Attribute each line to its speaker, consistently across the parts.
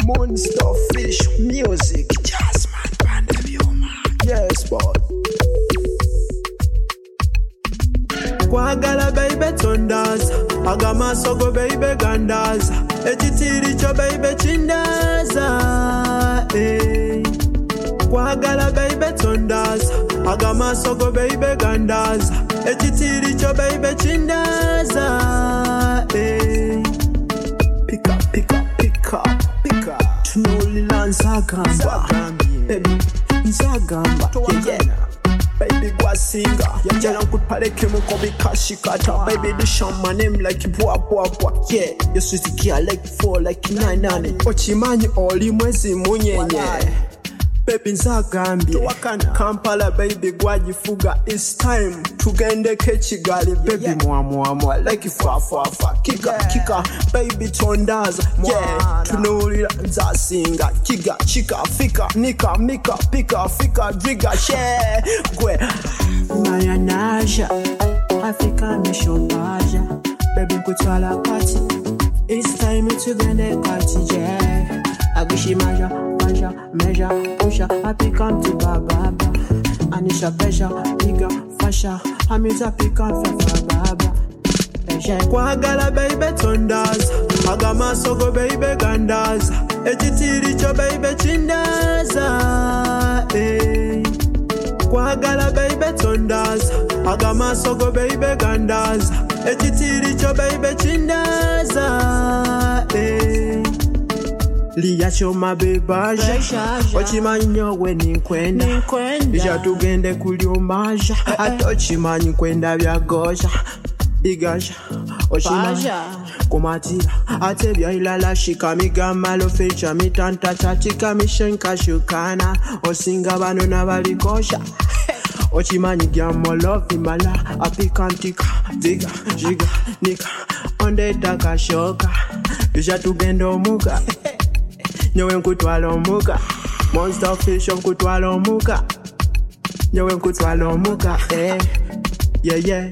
Speaker 1: Monster Fish Music, Jasmine Pandemium. Yes, boy. Kwagala baby tondas, agama sogo baby gandas, echitiri cho baby chindaza. Kwagala baby tondas, agama sogo baby gandas, echitiri cho baby chindaza. Pick up, pick up, pick up, pick up. Tunolila nzagamba, baby nzagamba, yeah. Baby gwasinga, yajala nkutpaleke mukobi kashikata. Baby do shout my name like bwa bwa bwa. Yeah, you sweet kia like 4 like 9 Ochimanyi oli mwezi munyenye. Baby nzagambye Kampala baby gwajifuga. It's time tugende kechigali. Baby mwa like fa kika baby tondaza. Yeah, tunulira nzasinga. Kiga chika fika nika mika pika fika driga share gwe mayanaja Afrika mishobaja. Baby kutwala party. It's time tugende party, yeah. Agishi maja measure, pusha, happy come to baba. Anisha pressure, bigger, fasha, hamita pick up for baba. Kwagala baby tondas, agama sogo baby gandas, echitiri cho baby chindaza. Kwagala baby tondas, agama sogo baby gandas, echitiri cho baby chindaza. Liya choma bebaja, ochimanyo we ninkwenda. Ija tugende kuliomaja, atochimanyi kwenda vya goja. Bigaja, ochimanyi kumatira. Ate vya ilala shikamigama lo fecha mitanta chatika mishenka shukana. Osinga bano na balikosha. Ochimanyi gyamo love imala. Apikantika, diga, jiga, nika. Onde taka shoka. Ija tugende omuga. Nyowe nkutwala omuka. Monster Fish nkutwala omuka. Nyowe nkutwala omuka. Yeah.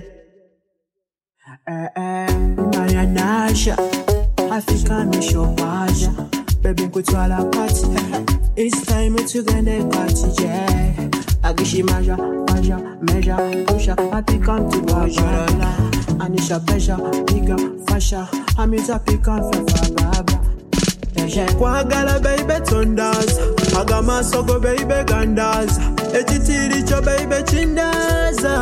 Speaker 1: Mayanasha Afrika mishobaja. Baby nkutwala party. It's time tugende party, yeah. Agishi maja measure, pusha, happy come to baja. Anisha pressure, bigger, fasha, hamita pick up for baba. Kwagala baby tondas, agama sogo baby gandas, echitiri cho baby chindaza.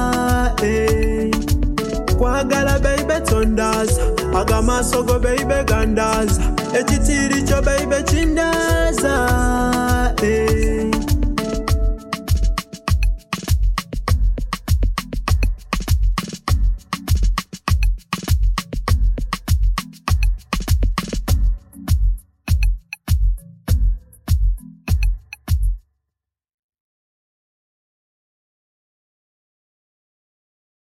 Speaker 1: Kwagala baby tondas, agama sogo baby gandas, echitiri cho baby chindaza.